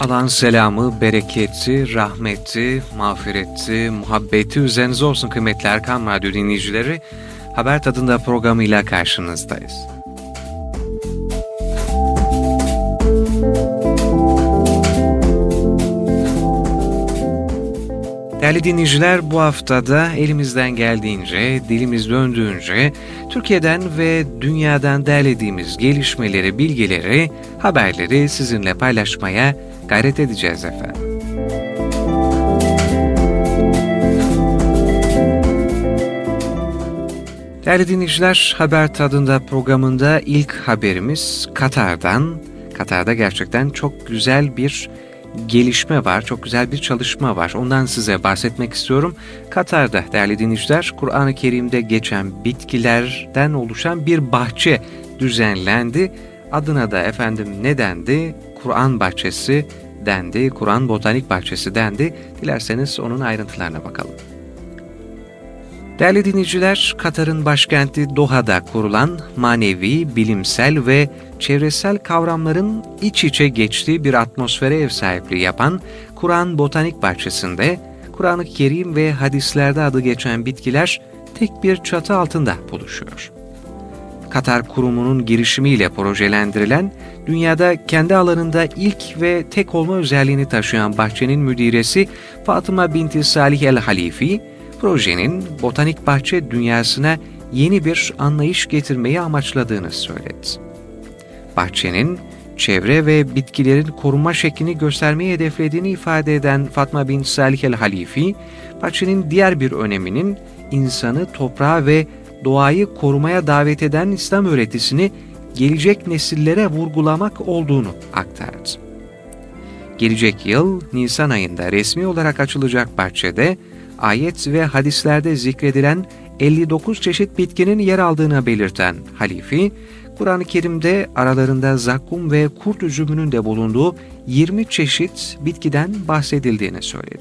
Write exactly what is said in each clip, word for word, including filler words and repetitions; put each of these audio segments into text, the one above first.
Allah'ın selamı, bereketi, rahmeti, mağfireti, muhabbeti üzerinize olsun kıymetli Erkam Radyo dinleyicileri. Haber Tadında programıyla karşınızdayız. Değerli dinleyiciler, bu haftada elimizden geldiğince, dilimiz döndüğünce Türkiye'den ve dünyadan derlediğimiz gelişmeleri, bilgileri, haberleri sizinle paylaşmaya gayret edeceğiz efendim. Değerli dinleyiciler, Haber Tadında programında ilk haberimiz Katar'dan. Katar'da gerçekten çok güzel bir gelişme var, çok güzel bir çalışma var. Ondan size bahsetmek istiyorum. Katar'da değerli dinleyiciler, Kur'an-ı Kerim'de geçen bitkilerden oluşan bir bahçe düzenlendi. Adına da efendim ne dendi? Kur'an bahçesi dendi, Kur'an botanik bahçesi dendi. Dilerseniz onun ayrıntılarına bakalım. Değerli dinleyiciler, Katar'ın başkenti Doha'da kurulan manevi, bilimsel ve çevresel kavramların iç içe geçtiği bir atmosfere ev sahipliği yapan Kur'an Botanik Bahçesi'nde Kur'an-ı Kerim ve hadislerde adı geçen bitkiler tek bir çatı altında buluşuyor. Katar Kurumu'nun girişimiyle projelendirilen, dünyada kendi alanında ilk ve tek olma özelliğini taşıyan bahçenin müdiresi Fatıma binti Salih el-Halifi, projenin botanik bahçe dünyasına yeni bir anlayış getirmeyi amaçladığını söyledi. Bahçenin çevre ve bitkilerin korunma şeklini göstermeyi hedeflediğini ifade eden Fatma bin Salih el-Halifi, bahçenin diğer bir öneminin insanı, toprağı ve doğayı korumaya davet eden İslam öğretisini gelecek nesillere vurgulamak olduğunu aktardı. Gelecek yıl Nisan ayında resmi olarak açılacak bahçede, ayet ve hadislerde zikredilen elli dokuz çeşit bitkinin yer aldığını belirten Halifi, Kur'an-ı Kerim'de aralarında zakkum ve kurt üzümünün de bulunduğu yirmi çeşit bitkiden bahsedildiğini söyledi.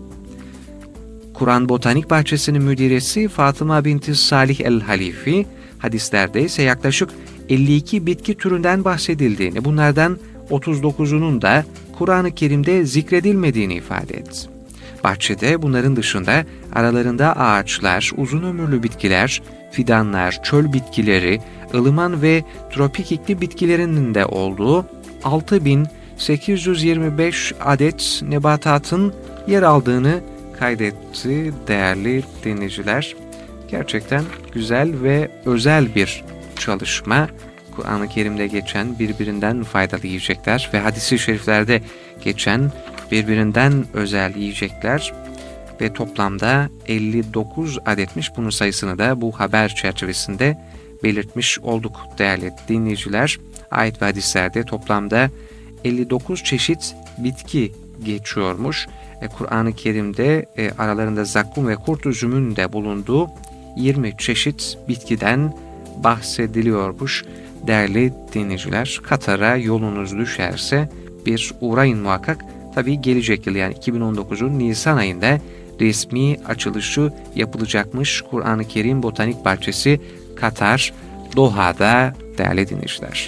Kur'an Botanik Bahçesi'nin müdiresi Fatıma binti Salih el-Halifi, hadislerde ise yaklaşık elli iki bitki türünden bahsedildiğini, bunlardan otuz dokuzunun da Kur'an-ı Kerim'de zikredilmediğini ifade etti. Bahçede bunların dışında aralarında ağaçlar, uzun ömürlü bitkiler, fidanlar, çöl bitkileri, ılıman ve tropik iklim bitkilerinin de olduğu altı bin sekiz yüz yirmi beş adet nebatatın yer aldığını kaydetti değerli dinleyiciler. Gerçekten güzel ve özel bir çalışma. Kur'an-ı Kerim'de geçen birbirinden faydalı yiyecekler ve hadis-i şeriflerde geçen birbirinden özel yiyecekler ve toplamda elli dokuz adetmiş. Bunun sayısını da bu haber çerçevesinde belirtmiş olduk değerli dinleyiciler. Ayet ve hadislerde toplamda elli dokuz çeşit bitki geçiyormuş. E, Kur'an-ı Kerim'de e, aralarında zakkum ve kurt üzümün de bulunduğu yirmi çeşit bitkiden bahsediliyormuş. Değerli dinleyiciler, Katar'a yolunuz düşerse bir uğrayın muhakkak. Tabii gelecek yıl yani iki bin on dokuzun Nisan ayında resmi açılışı yapılacakmış Kur'an-ı Kerim Botanik Bahçesi Katar, Doha'da değerli dinleyiciler.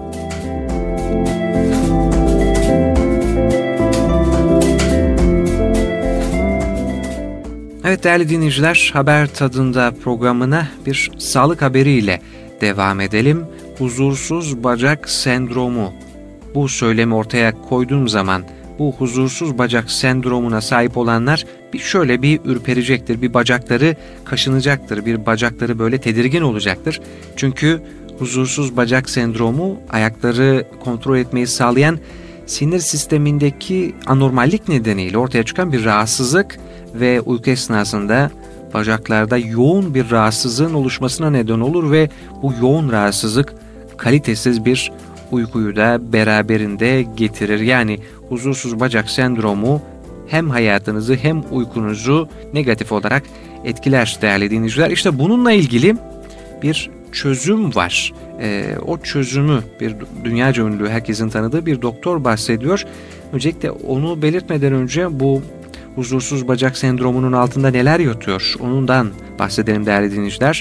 Evet değerli dinleyiciler, Haber Tadında programına bir sağlık haberiyle devam edelim. Huzursuz bacak sendromu. Bu söylemi ortaya koyduğum zaman bu huzursuz bacak sendromuna sahip olanlar bir şöyle bir ürperecektir, bir bacakları kaşınacaktır, bir bacakları böyle tedirgin olacaktır. Çünkü huzursuz bacak sendromu ayakları kontrol etmeyi sağlayan sinir sistemindeki anormallik nedeniyle ortaya çıkan bir rahatsızlık ve uyku esnasında bacaklarda yoğun bir rahatsızlığın oluşmasına neden olur ve bu yoğun rahatsızlık kalitesiz bir uykuyu da beraberinde getirir. Yani huzursuz bacak sendromu hem hayatınızı hem uykunuzu negatif olarak etkiler değerli dinleyiciler. İşte bununla ilgili bir çözüm var. Ee, o çözümü bir dünyaca ünlü, herkesin tanıdığı bir doktor bahsediyor. Öncelikle onu belirtmeden önce bu huzursuz bacak sendromunun altında neler yatıyor? Onundan bahsedelim değerli dinleyiciler.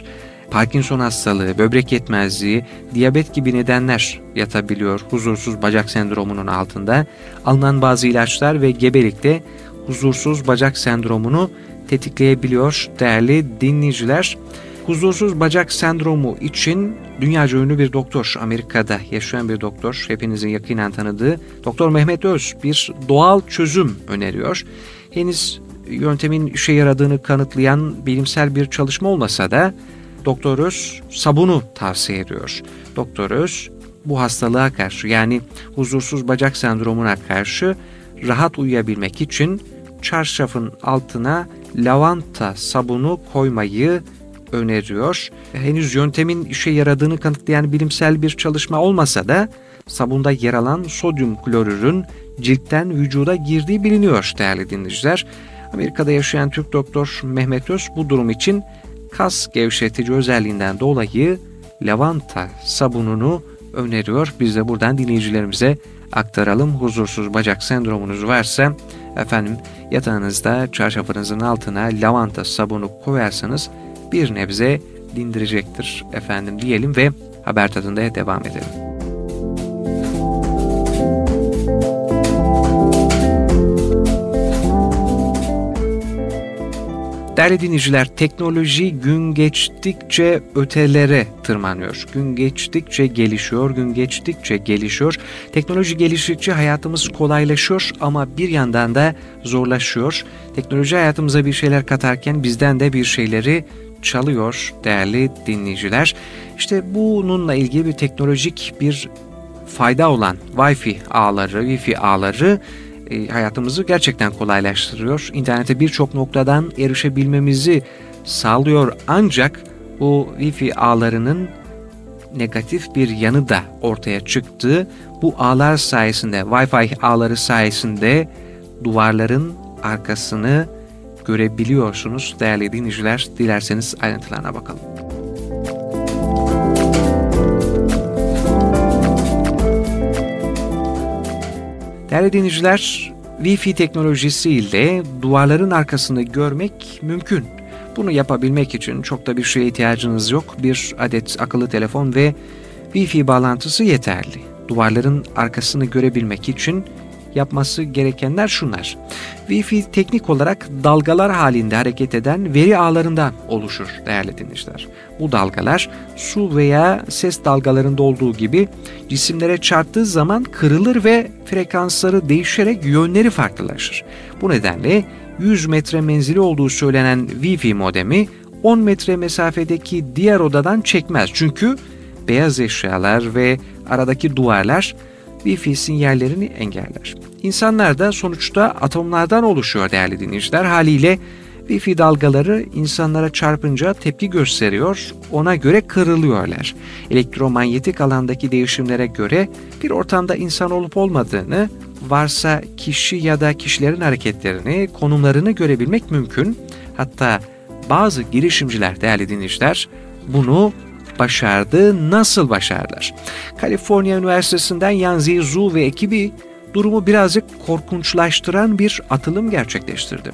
Parkinson hastalığı, böbrek yetmezliği, diyabet gibi nedenler yatabiliyor huzursuz bacak sendromunun altında. Alınan bazı ilaçlar ve gebelikte huzursuz bacak sendromunu tetikleyebiliyor değerli dinleyiciler. Huzursuz bacak sendromu için dünyaca ünlü bir doktor, Amerika'da yaşayan bir doktor, hepinizin yakinen tanıdığı Doktor Mehmet Öz bir doğal çözüm öneriyor. Henüz yöntemin işe yaradığını kanıtlayan bilimsel bir çalışma olmasa da Doktor Öz sabunu tavsiye ediyor. Doktor Öz bu hastalığa karşı, yani huzursuz bacak sendromuna karşı rahat uyuyabilmek için çarşafın altına lavanta sabunu koymayı öneriyor. Henüz yöntemin işe yaradığını kanıtlayan bilimsel bir çalışma olmasa da sabunda yer alan sodyum klorürün ciltten vücuda girdiği biliniyor değerli dinleyiciler. Amerika'da yaşayan Türk doktor Mehmet Öz bu durum için kas gevşetici özelliğinden dolayı lavanta sabununu öneriyor. Biz de buradan dinleyicilerimize aktaralım. Huzursuz bacak sendromunuz varsa efendim yatağınızda çarşafınızın altına lavanta sabunu koyarsanız bir nebze dindirecektir efendim diyelim ve haber tadında devam edelim. Değerli dinleyiciler, teknoloji gün geçtikçe ötelere tırmanıyor. Gün geçtikçe gelişiyor, gün geçtikçe gelişiyor. Teknoloji geliştikçe hayatımız kolaylaşıyor ama bir yandan da zorlaşıyor. Teknoloji hayatımıza bir şeyler katarken bizden de bir şeyleri çalıyor değerli dinleyiciler. İşte bununla ilgili bir teknolojik bir fayda olan Wi-Fi ağları, Wi-Fi ağları e, hayatımızı gerçekten kolaylaştırıyor. İnternete birçok noktadan erişebilmemizi sağlıyor. Ancak bu Wi-Fi ağlarının negatif bir yanı da ortaya çıktı. Bu ağlar sayesinde, Wi-Fi ağları sayesinde duvarların arkasını görebiliyorsunuz değerli dinleyiciler. Dilerseniz ayrıntılarına bakalım. Değerli dinleyiciler, Wi-Fi teknolojisiyle duvarların arkasını görmek mümkün. Bunu yapabilmek için çok da bir şeye ihtiyacınız yok. Bir adet akıllı telefon ve Wi-Fi bağlantısı yeterli. Duvarların arkasını görebilmek için yapması gerekenler şunlar. Wi-Fi teknik olarak dalgalar halinde hareket eden veri ağlarından oluşur değerli dinleyiciler. Bu dalgalar su veya ses dalgalarında olduğu gibi cisimlere çarptığı zaman kırılır ve frekansları değişerek yönleri farklılaşır. Bu nedenle yüz metre menzili olduğu söylenen Wi-Fi modemi on metre mesafedeki diğer odadan çekmez. Çünkü beyaz eşyalar ve aradaki duvarlar Wi-Fi sinyallerini engeller. İnsanlar da sonuçta atomlardan oluşuyor değerli dinleyiciler. Haliyle Wi-Fi dalgaları insanlara çarpınca tepki gösteriyor, ona göre kırılıyorlar. Elektromanyetik alandaki değişimlere göre bir ortamda insan olup olmadığını, varsa kişi ya da kişilerin hareketlerini, konumlarını görebilmek mümkün. Hatta bazı girişimciler değerli dinleyiciler bunu başardı. Nasıl başardılar? Kaliforniya Üniversitesi'nden Yanzi Zhu ve ekibi durumu birazcık korkunçlaştıran bir atılım gerçekleştirdi.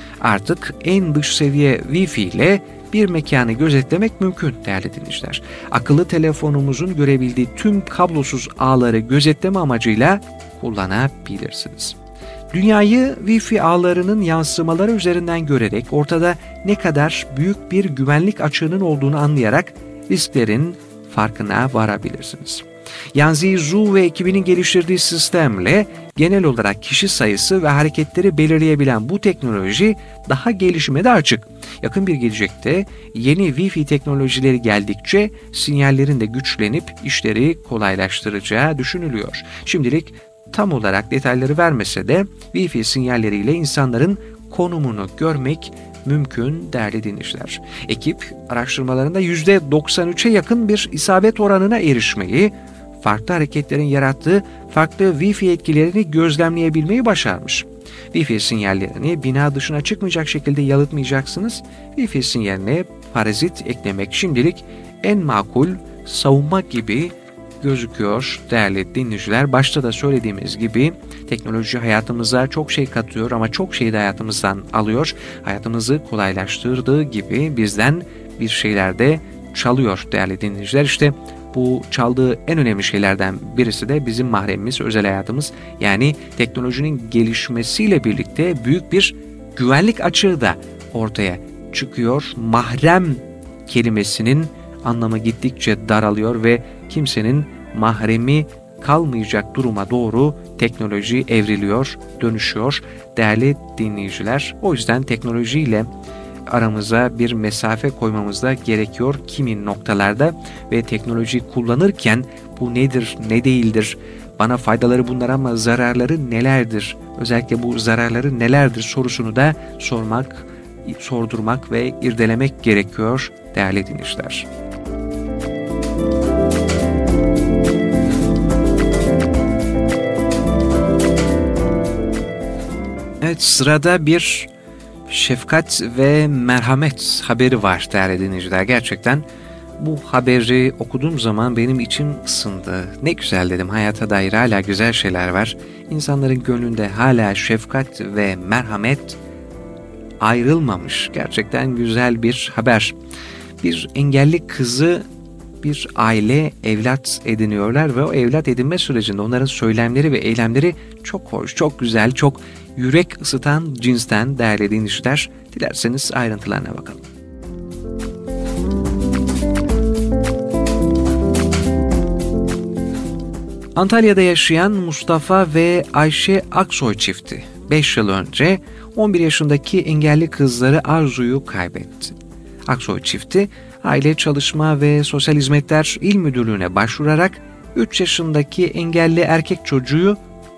Artık en dış seviye Wi-Fi ile bir mekanı gözetlemek mümkün değerli dinleyiciler. Akıllı telefonumuzun görebildiği tüm kablosuz ağları gözetleme amacıyla kullanabilirsiniz. Dünyayı Wi-Fi ağlarının yansımaları üzerinden görerek ortada ne kadar büyük bir güvenlik açığının olduğunu anlayarak risklerin farkına varabilirsiniz. Yanzi Zhu ve ekibinin geliştirdiği sistemle genel olarak kişi sayısı ve hareketleri belirleyebilen bu teknoloji daha gelişime de açık. Yakın bir gelecekte yeni Wi-Fi teknolojileri geldikçe sinyallerin de güçlenip işleri kolaylaştıracağı düşünülüyor. Şimdilik tam olarak detayları vermese de Wi-Fi sinyalleriyle insanların konumunu görmek mümkün değerli dinleyiciler. Ekip araştırmalarında yüzde doksan üçe yakın bir isabet oranına erişmeyi, farklı hareketlerin yarattığı farklı Wi-Fi etkilerini gözlemleyebilmeyi başarmış. Wi-Fi sinyallerini bina dışına çıkmayacak şekilde yalıtmayacaksınız. Wi-Fi sinyaline parazit eklemek şimdilik en makul savunma gibi gözüküyor değerli dinleyiciler. Başta da söylediğimiz gibi teknoloji hayatımıza çok şey katıyor ama çok şeyi de hayatımızdan alıyor. Hayatımızı kolaylaştırdığı gibi bizden bir şeyler de çalıyor değerli dinleyiciler. İşte bu çaldığı en önemli şeylerden birisi de bizim mahremimiz, özel hayatımız. Yani teknolojinin gelişmesiyle birlikte büyük bir güvenlik açığı da ortaya çıkıyor. Mahrem kelimesinin anlamı gittikçe daralıyor ve kimsenin mahremi kalmayacak duruma doğru teknoloji evriliyor, dönüşüyor değerli dinleyiciler. O yüzden teknolojiyle aramıza bir mesafe koymamız da gerekiyor kimi noktalarda ve teknolojiyi kullanırken bu nedir, ne değildir, bana faydaları bunlar ama zararları nelerdir, özellikle bu zararları nelerdir sorusunu da sormak, sordurmak ve irdelemek gerekiyor değerli dinleyiciler. Evet, sırada bir şefkat ve merhamet haberi var değerli dinleyiciler. Gerçekten bu haberi okuduğum zaman benim içim ısındı. Ne güzel dedim, hayata dair hala güzel şeyler var. İnsanların gönlünde hala şefkat ve merhamet ayrılmamış. Gerçekten güzel bir haber. Bir engelli kızı bir aile evlat ediniyorlar ve o evlat edinme sürecinde onların söylemleri ve eylemleri çok hoş, çok güzel, çok yürek ısıtan cinsten değerli dinleyiciler. Dilerseniz ayrıntılarına bakalım. Antalya'da yaşayan Mustafa ve Ayşe Aksoy çifti beş yıl önce on bir yaşındaki engelli kızları Arzu'yu kaybetti. Aksoy çifti Aile Çalışma ve Sosyal Hizmetler İl Müdürlüğü'ne başvurarak üç yaşındaki engelli erkek çocuğu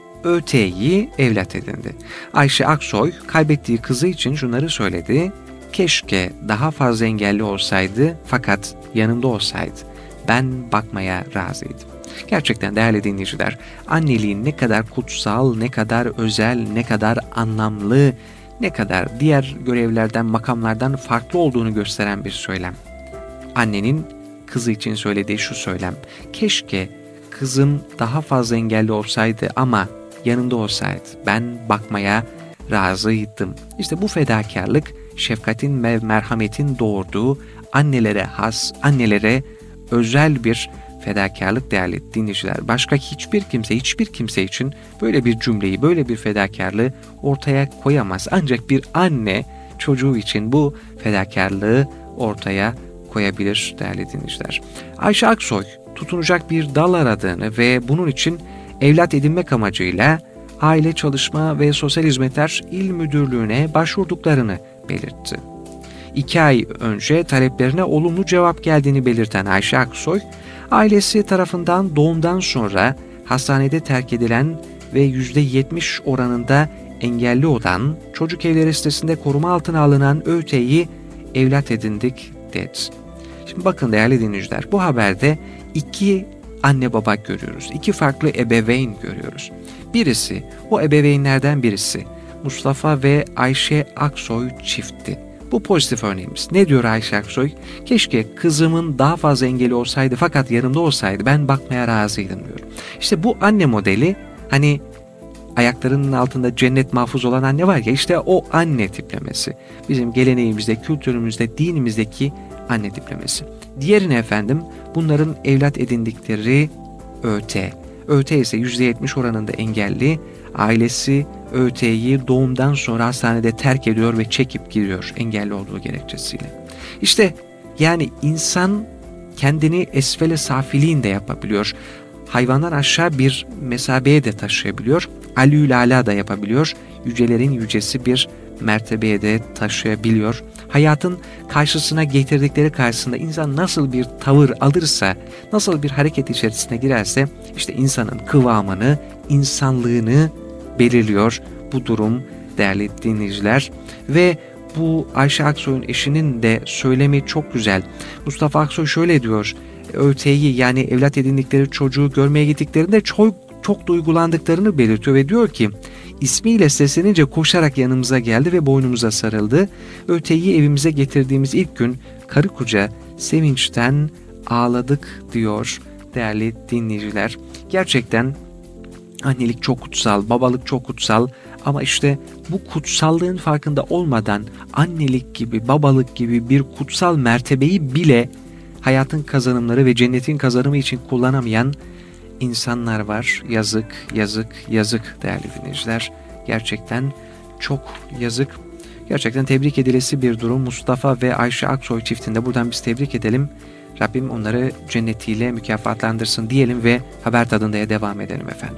ÖT'yi evlat edindi. Ayşe Aksoy kaybettiği kızı için şunları söyledi: "Keşke daha fazla engelli olsaydı fakat yanımda olsaydı. Ben bakmaya razıydım." Gerçekten değerli dinleyiciler, anneliğin ne kadar kutsal, ne kadar özel, ne kadar anlamlı, ne kadar diğer görevlerden, makamlardan farklı olduğunu gösteren bir söylem. Annenin kızı için söylediği şu söylem: "Keşke kızım daha fazla engelli olsaydı ama yanımda olsaydı. Ben bakmaya razıydım." İşte bu fedakarlık, şefkatin ve merhametin doğurduğu annelere has, annelere özel bir fedakarlık değerli dinleyiciler. Başka hiçbir kimse, hiçbir kimse için böyle bir cümleyi, böyle bir fedakarlığı ortaya koyamaz. Ancak bir anne çocuğu için bu fedakarlığı ortaya koyabilir değerli dinleyiciler. Ayşe Aksoy tutunacak bir dal aradığını ve bunun için evlat edinmek amacıyla Aile Çalışma ve Sosyal Hizmetler İl Müdürlüğü'ne başvurduklarını belirtti. İki ay önce taleplerine olumlu cevap geldiğini belirten Ayşe Aksoy, ailesi tarafından doğumdan sonra hastanede terk edilen ve yüzde yetmiş oranında engelli olan, çocuk evleri sitesinde koruma altına alınan ÖT'yi evlat edindik dedi. Şimdi bakın değerli dinleyiciler, bu haberde iki anne baba görüyoruz. İki farklı ebeveyn görüyoruz. Birisi, o ebeveynlerden birisi Mustafa ve Ayşe Aksoy çifti. Bu pozitif örneğimiz. Ne diyor Ayşe Aksoy? "Keşke kızımın daha fazla engeli olsaydı fakat yanımda olsaydı, ben bakmaya razıydım" diyor. İşte bu anne modeli, hani ayaklarının altında cennet mahfuz olan anne var ya, işte o anne tiplemesi. Bizim geleneğimizde, kültürümüzde, dinimizdeki anne tiplemesi. Diğerine efendim, bunların evlat edindikleri ÖT. ÖT ise yüzde yetmiş oranında engelli. Ailesi ÖT'yi doğumdan sonra hastanede terk ediyor ve çekip gidiyor engelli olduğu gerekçesiyle. İşte yani insan kendini esfele safiliğin de yapabiliyor. Hayvanlar aşağı bir mesabeye de taşıyabiliyor. Alül ala da yapabiliyor. Yücelerin yücesi bir mertebeye de taşıyabiliyor. Hayatın karşısına getirdikleri karşısında insan nasıl bir tavır alırsa, nasıl bir hareket içerisine girerse işte insanın kıvamını, insanlığını belirliyor bu durum değerli dinleyiciler. Ve bu Ayşe Aksoy'un eşinin de söylemi çok güzel. Mustafa Aksoy şöyle diyor: ÖT'yi yani evlat edindikleri çocuğu görmeye gittiklerinde çok, çok duygulandıklarını belirtiyor ve diyor ki, ismiyle seslenince koşarak yanımıza geldi ve boynumuza sarıldı. ÖT'yi evimize getirdiğimiz ilk gün karı koca sevinçten ağladık diyor değerli dinleyiciler. Gerçekten annelik çok kutsal, babalık çok kutsal ama işte bu kutsallığın farkında olmadan annelik gibi, babalık gibi bir kutsal mertebeyi bile hayatın kazanımları ve cennetin kazanımı için kullanamayan insanlar var. Yazık, yazık, yazık değerli dinleyiciler. Gerçekten çok yazık. Gerçekten tebrik edilesi bir durum. Mustafa ve Ayşe Aksoy çiftinde buradan biz tebrik edelim. Rabbim onları cennetiyle mükafatlandırsın diyelim ve haber tadındaya devam edelim efendim.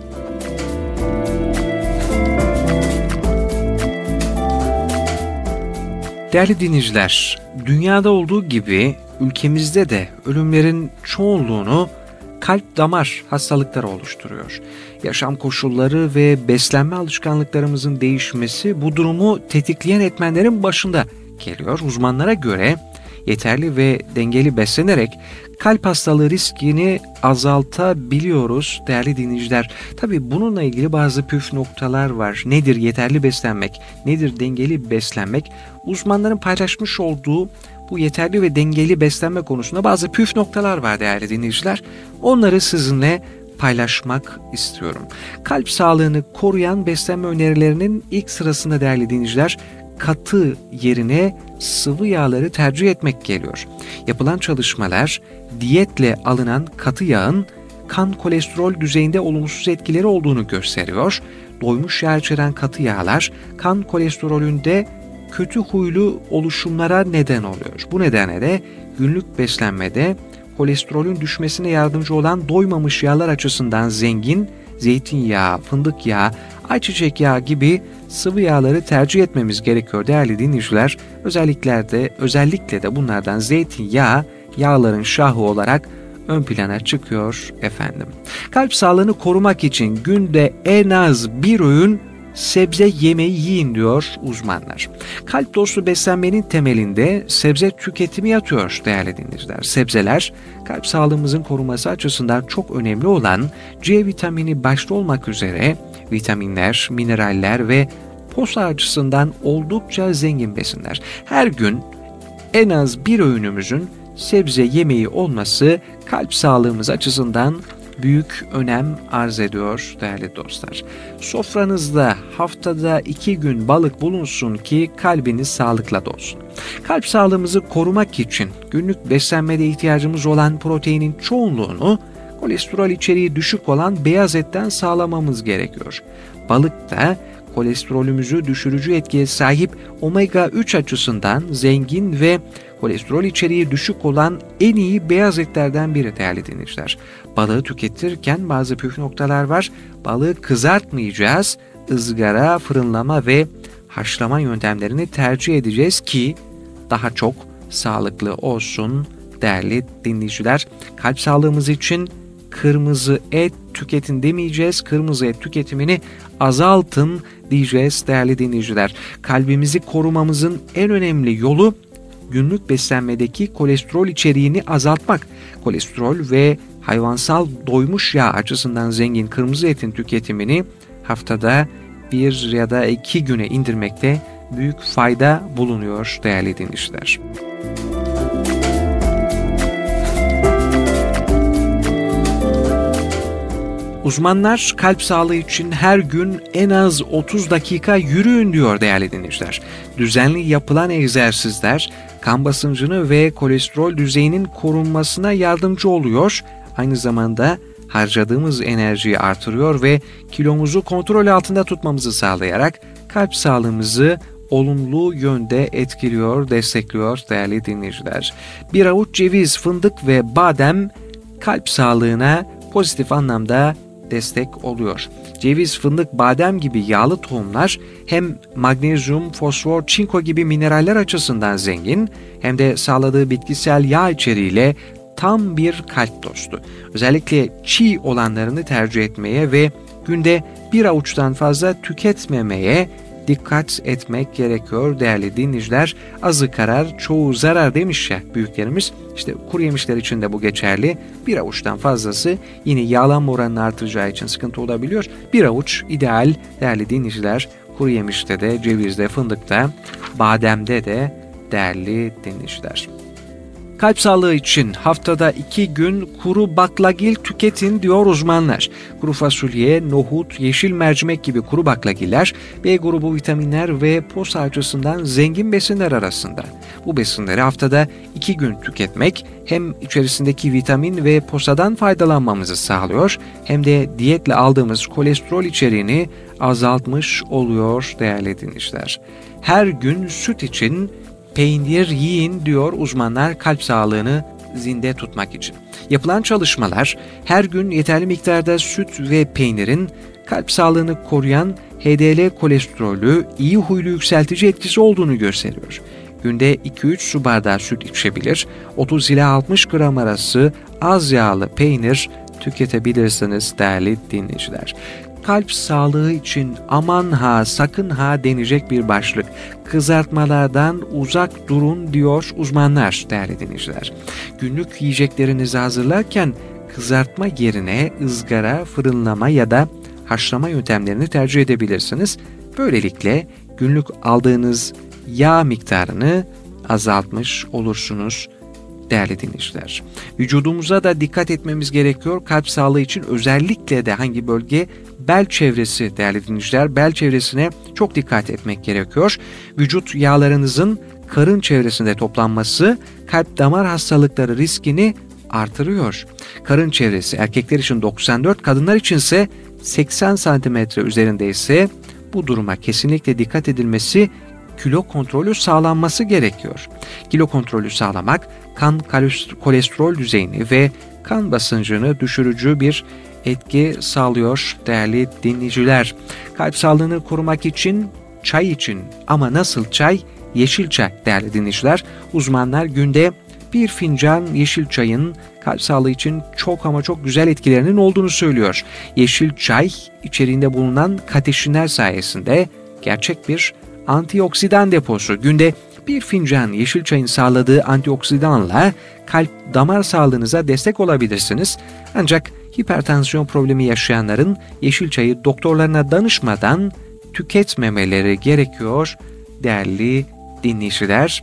Değerli dinleyiciler, dünyada olduğu gibi ülkemizde de ölümlerin çoğunluğunu kalp damar hastalıkları oluşturuyor. Yaşam koşulları ve beslenme alışkanlıklarımızın değişmesi bu durumu tetikleyen etmenlerin başında geliyor. Uzmanlara göre yeterli ve dengeli beslenerek kalp hastalığı riskini azaltabiliyoruz değerli dinleyiciler. Tabii bununla ilgili bazı püf noktalar var. Nedir yeterli beslenmek? Nedir dengeli beslenmek? Uzmanların paylaşmış olduğu bu yeterli ve dengeli beslenme konusunda bazı püf noktalar var değerli dinleyiciler. Onları sizinle paylaşmak istiyorum. Kalp sağlığını koruyan beslenme önerilerinin ilk sırasında değerli dinleyiciler, katı yerine sıvı yağları tercih etmek geliyor. Yapılan çalışmalar diyetle alınan katı yağın kan kolesterol düzeyinde olumsuz etkileri olduğunu gösteriyor. Doymuş yağ içeren katı yağlar kan kolesterolünde kötü huylu oluşumlara neden oluyor. Bu nedenle de günlük beslenmede kolesterolün düşmesine yardımcı olan doymamış yağlar açısından zengin zeytinyağı, fındık yağı, ayçiçek yağı gibi sıvı yağları tercih etmemiz gerekiyor değerli dinleyiciler. Özellikle de, özellikle de bunlardan zeytinyağı yağların şahı olarak ön plana çıkıyor efendim. Kalp sağlığını korumak için günde en az bir öğün sebze yemeği yiyin diyor uzmanlar. Kalp dostu beslenmenin temelinde sebze tüketimi yatıyor değerli dinleyiciler. Sebzeler kalp sağlığımızın korunması açısından çok önemli olan C vitamini başta olmak üzere vitaminler, mineraller ve posa açısından oldukça zengin besinler. Her gün en az bir öğünümüzün sebze yemeği olması kalp sağlığımız açısından büyük önem arz ediyor değerli dostlar. Sofranızda haftada iki gün balık bulunsun ki kalbiniz sağlıkla dolsun. Kalp sağlığımızı korumak için günlük beslenmede ihtiyacımız olan proteinin çoğunluğunu kolesterol içeriği düşük olan beyaz etten sağlamamız gerekiyor. Balık da kolesterolümüzü düşürücü etkiye sahip omega üç açısından zengin ve kolesterol içeriği düşük olan en iyi beyaz etlerden biri değerli dinleyiciler. Balığı tüketirken bazı püf noktalar var. Balığı kızartmayacağız, ızgara, fırınlama ve haşlama yöntemlerini tercih edeceğiz ki daha çok sağlıklı olsun değerli dinleyiciler. Kalp sağlığımız için kırmızı et tüketin demeyeceğiz. Kırmızı et tüketimini azaltın diyeceğiz değerli dinleyiciler. Kalbimizi korumamızın en önemli yolu günlük beslenmedeki kolesterol içeriğini azaltmak. Kolesterol ve hayvansal doymuş yağ açısından zengin kırmızı etin tüketimini haftada bir ya da iki güne indirmekte büyük fayda bulunuyor değerli dinleyiciler. Uzmanlar kalp sağlığı için her gün en az otuz dakika yürüyün diyor değerli dinleyiciler. Düzenli yapılan egzersizler kan basıncını ve kolesterol düzeyinin korunmasına yardımcı oluyor. Aynı zamanda harcadığımız enerjiyi artırıyor ve kilomuzu kontrol altında tutmamızı sağlayarak kalp sağlığımızı olumlu yönde etkiliyor, destekliyor değerli dinleyiciler. Bir avuç ceviz, fındık ve badem kalp sağlığına pozitif anlamda destek oluyor. Ceviz, fındık, badem gibi yağlı tohumlar hem magnezyum, fosfor, çinko gibi mineraller açısından zengin hem de sağladığı bitkisel yağ içeriğiyle tam bir kalp dostu. Özellikle çiğ olanlarını tercih etmeye ve günde bir avuçtan fazla tüketmemeye dikkat etmek gerekiyor değerli dinleyiciler. Azı karar, çoğu zarar demiş ya büyüklerimiz. İşte kuru yemişler için de bu geçerli. Bir avuçtan fazlası yine yağlanma oranını artıracağı için sıkıntı olabiliyor. Bir avuç ideal değerli dinleyiciler. Kuru yemişte de, cevizde, fındıkta, bademde de değerli dinleyiciler. Kalp sağlığı için haftada iki gün kuru baklagil tüketin diyor uzmanlar. Kuru fasulye, nohut, yeşil mercimek gibi kuru baklagiller B grubu vitaminler ve posa açısından zengin besinler arasında. Bu besinleri haftada iki gün tüketmek hem içerisindeki vitamin ve posadan faydalanmamızı sağlıyor hem de diyetle aldığımız kolesterol içeriğini azaltmış oluyor değerli dinleyiciler. Her gün süt için peynir yiyin diyor uzmanlar kalp sağlığını zinde tutmak için. Yapılan çalışmalar her gün yeterli miktarda süt ve peynirin kalp sağlığını koruyan H D L kolesterolü iyi huylu yükseltici etkisi olduğunu gösteriyor. Günde iki üç su bardağı süt içebilir, otuz ila altmış gram arası az yağlı peynir tüketebilirsiniz değerli dinleyiciler. Kalp sağlığı için aman ha sakın ha denecek bir başlık. Kızartmalardan uzak durun diyor uzmanlar değerli dinleyiciler. Günlük yiyeceklerinizi hazırlarken kızartma yerine ızgara, fırınlama ya da haşlama yöntemlerini tercih edebilirsiniz. Böylelikle günlük aldığınız yağ miktarını azaltmış olursunuz değerli dinleyiciler. Vücudumuza da dikkat etmemiz gerekiyor. Kalp sağlığı için özellikle de hangi bölge? Bel çevresi değerli dinleyiciler. Bel çevresine çok dikkat etmek gerekiyor. Vücut yağlarınızın karın çevresinde toplanması kalp damar hastalıkları riskini artırıyor. Karın çevresi erkekler için doksan dört, kadınlar için ise seksen santimetre üzerinde ise bu duruma kesinlikle dikkat edilmesi, kilo kontrolü sağlanması gerekiyor. Kilo kontrolü sağlamak kan kolesterol düzeyini ve kan basıncını düşürücü bir etki sağlıyor değerli dinleyiciler. Kalp sağlığını korumak için çay için ama nasıl çay? Yeşil çay değerli dinleyiciler. Uzmanlar günde bir fincan yeşil çayın kalp sağlığı için çok ama çok güzel etkilerinin olduğunu söylüyor. Yeşil çay içeriğinde bulunan kateşinler sayesinde gerçek bir antioksidan deposu. Günde bir fincan yeşil çayın sağladığı antioksidanla kalp damar sağlığınıza destek olabilirsiniz. Ancak hipertansiyon problemi yaşayanların yeşil çayı doktorlarına danışmadan tüketmemeleri gerekiyor değerli dinleyiciler.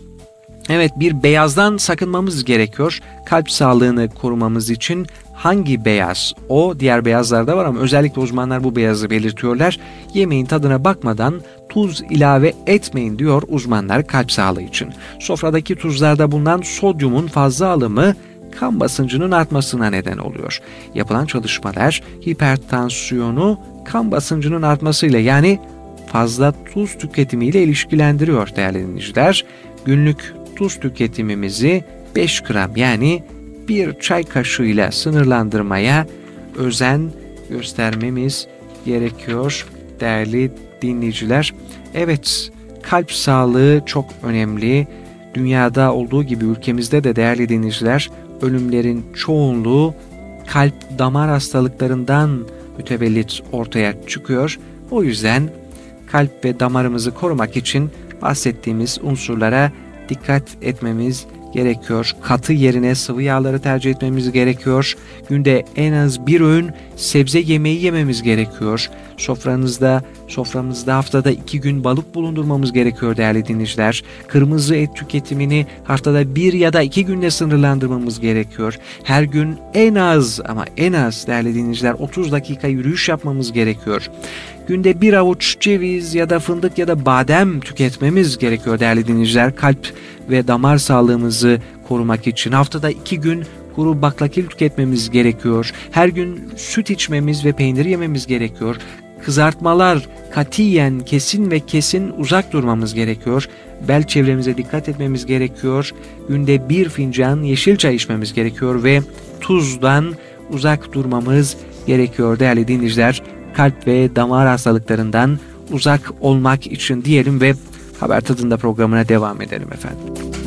Evet, bir beyazdan sakınmamız gerekiyor. Kalp sağlığını korumamız için hangi beyaz? O diğer beyazlar da var ama özellikle uzmanlar bu beyazı belirtiyorlar. Yemeğin tadına bakmadan tuz ilave etmeyin diyor uzmanlar kalp sağlığı için. Sofradaki tuzlarda bulunan sodyumun fazla alımı kan basıncının artmasına neden oluyor. Yapılan çalışmalar hipertansiyonu kan basıncının artmasıyla yani fazla tuz tüketimiyle ilişkilendiriyor değerli dinleyiciler. Günlük tuz tüketimimizi beş gram yani bir çay kaşığıyla sınırlandırmaya özen göstermemiz gerekiyor değerli dinleyiciler. Evet, kalp sağlığı çok önemli. Dünyada olduğu gibi ülkemizde de değerli dinleyiciler ölümlerin çoğunluğu kalp damar hastalıklarından mütevellit ortaya çıkıyor. O yüzden kalp ve damarımızı korumak için bahsettiğimiz unsurlara dikkat etmemiz gerekiyor. Katı yerine sıvı yağları tercih etmemiz gerekiyor. Günde en az bir öğün sebze yemeği yememiz gerekiyor. Sofranızda, soframızda haftada iki gün balık bulundurmamız gerekiyor değerli dinleyiciler. Kırmızı et tüketimini haftada bir ya da iki günde sınırlandırmamız gerekiyor. Her gün en az ama en az değerli dinleyiciler otuz dakika yürüyüş yapmamız gerekiyor. Günde bir avuç ceviz ya da fındık ya da badem tüketmemiz gerekiyor değerli dinleyiciler. Kalp ve damar sağlığımızı korumak için haftada iki gün kuru baklagil tüketmemiz gerekiyor. Her gün süt içmemiz ve peynir yememiz gerekiyor. Kızartmalar katiyen kesin ve kesin uzak durmamız gerekiyor. Bel çevremize dikkat etmemiz gerekiyor. Günde bir fincan yeşil çay içmemiz gerekiyor ve tuzdan uzak durmamız gerekiyor değerli dinleyiciler. Kalp ve damar hastalıklarından uzak olmak için diyelim ve Haber Tadında programına devam edelim efendim.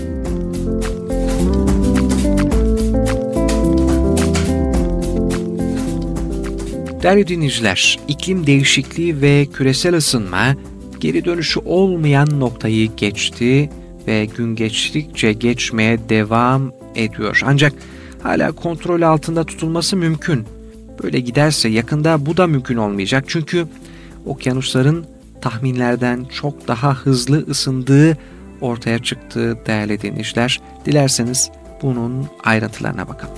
Değerli dinleyiciler, iklim değişikliği ve küresel ısınma geri dönüşü olmayan noktayı geçti ve gün geçtikçe geçmeye devam ediyor. Ancak hala kontrol altında tutulması mümkün. Böyle giderse yakında bu da mümkün olmayacak. Çünkü okyanusların tahminlerden çok daha hızlı ısındığı ortaya çıktı değerli dinleyiciler. Dilerseniz bunun ayrıntılarına bakalım.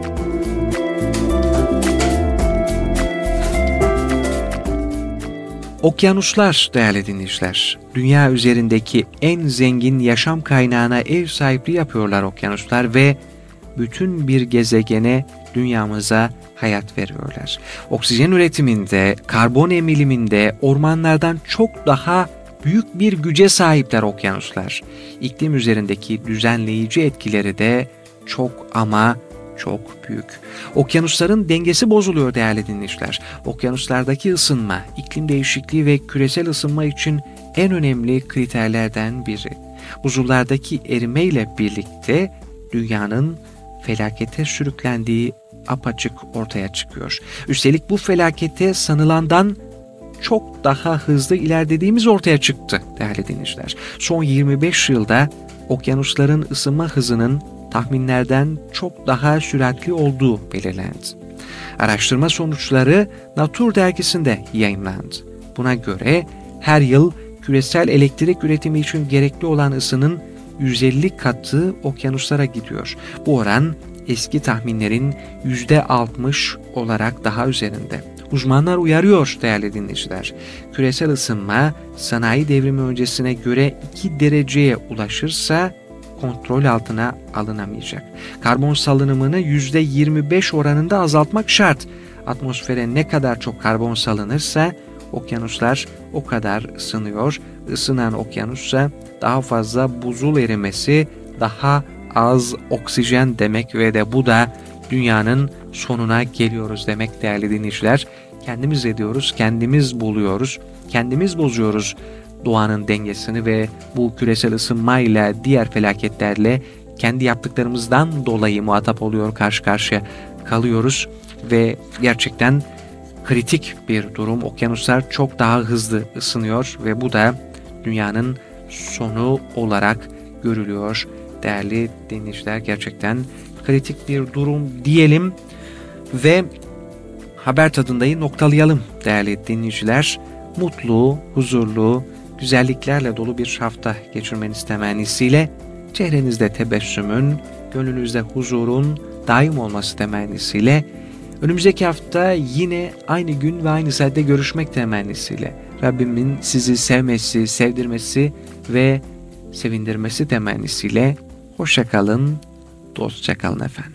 Okyanuslar değerli dinleyiciler, dünya üzerindeki en zengin yaşam kaynağına ev sahipliği yapıyorlar okyanuslar ve bütün bir gezegene, dünyamıza hayat veriyorlar. Oksijen üretiminde, karbon emiliminde ormanlardan çok daha büyük bir güce sahipler okyanuslar. İklim üzerindeki düzenleyici etkileri de çok ama çok büyük. Okyanusların dengesi bozuluyor değerli dinleyiciler. Okyanuslardaki ısınma, iklim değişikliği ve küresel ısınma için en önemli kriterlerden biri. Buzullardaki erime ile birlikte dünyanın felakete sürüklendiği apaçık ortaya çıkıyor. Üstelik bu felakete sanılandan çok daha hızlı ilerlediğimiz ortaya çıktı değerli dinleyiciler. Son yirmi beş yılda okyanusların ısınma hızının tahminlerden çok daha süratli olduğu belirlendi. Araştırma sonuçları Nature dergisinde yayımlandı. Buna göre her yıl küresel elektrik üretimi için gerekli olan ısının yüz elli katı okyanuslara gidiyor. Bu oran eski tahminlerin yüzde altmış olarak daha üzerinde. Uzmanlar uyarıyor değerli dinleyiciler. Küresel ısınma sanayi devrimi öncesine göre iki dereceye ulaşırsa kontrol altına alınamayacak. Karbon salınımını yüzde yirmi beş oranında azaltmak şart. Atmosfere ne kadar çok karbon salınırsa okyanuslar o kadar ısınıyor. Isınan okyanussa daha fazla buzul erimesi, daha az oksijen demek ve de bu da dünyanın sonuna geliyoruz demek değerli dinleyiciler. Kendimiz ediyoruz, kendimiz buluyoruz, kendimiz bozuyoruz doğanın dengesini ve bu küresel ısınmayla, diğer felaketlerle kendi yaptıklarımızdan dolayı muhatap oluyor, karşı karşıya kalıyoruz ve gerçekten kritik bir durum. Okyanuslar çok daha hızlı ısınıyor ve bu da dünyanın sonu olarak görülüyor. Değerli dinleyiciler, gerçekten kritik bir durum diyelim ve haber tadındayı noktalayalım değerli dinleyiciler. Mutlu, huzurlu, güzelliklerle dolu bir hafta geçirmeniz temennisiyle, çehrenizde tebessümün, gönlünüzde huzurun daim olması temennisiyle, önümüzdeki hafta yine aynı gün ve aynı saatte görüşmek temennisiyle, Rabbimin sizi sevmesi, sevdirmesi ve sevindirmesi temennisiyle hoşça kalın, dostça kalın efendim.